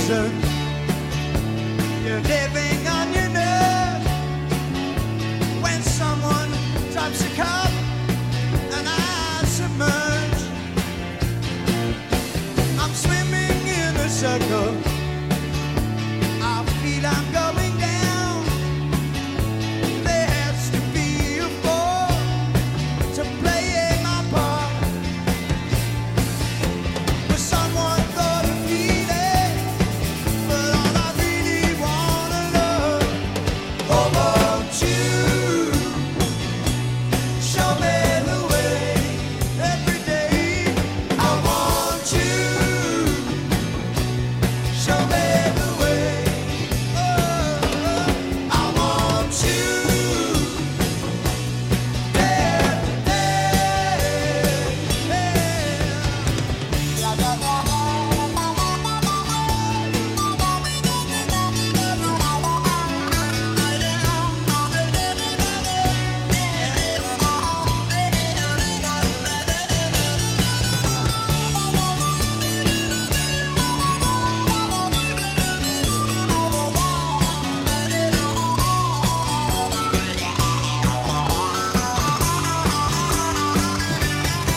reason. You're living on your nerve. When someone drops a cup and I submerge, I'm swimming in a circle. I feel I'm going down. There has to be a fall to play my part. But someone got a feeling, but all I really wanna know, oh, won't you show me the way every day? I want you, show me the way. Oh, I want you every day.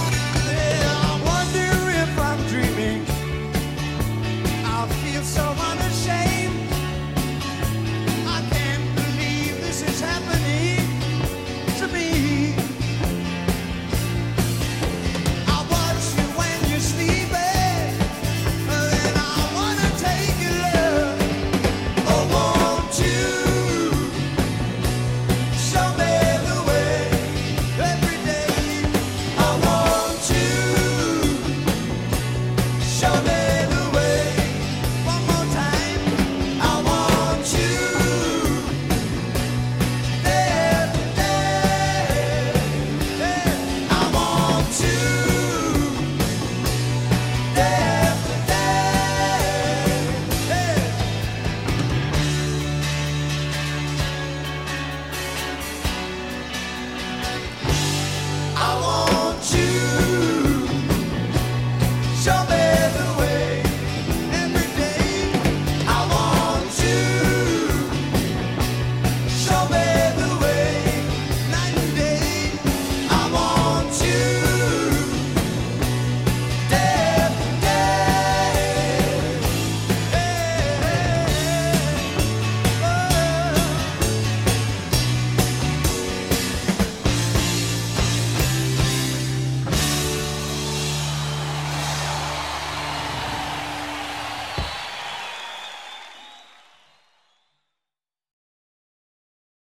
I wonder if I'm dreaming. I feel so